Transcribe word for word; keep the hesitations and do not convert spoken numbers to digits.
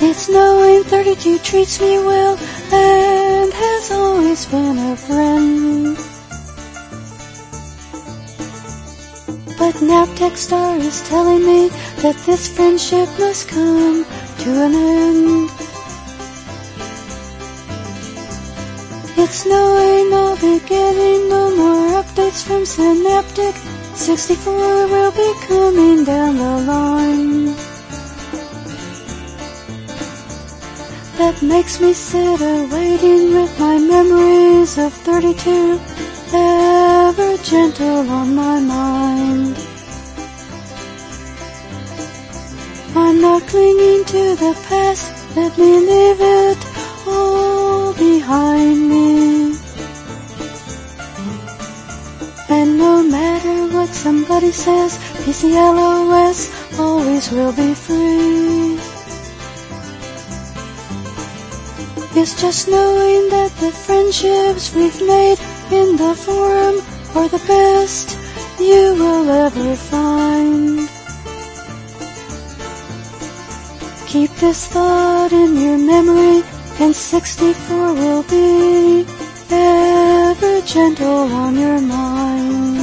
It's knowing thirty-two treats me well and has always been a friend. But now Techstar is telling me that this friendship must come to an end. It's knowing I'll be getting no more updates from Synaptic. sixty-four will be coming down the line. That makes me sit awaiting with my memories of thirty-two ever gentle on my mind. I'm not clinging to the past, let me leave it all behind me. And no matter what somebody says, P C L O S always will be free. It's just knowing that the friendships we've made in the forum are the best you will ever find. Keep this thought in your memory, and sixty-four will be ever gentle on your mind.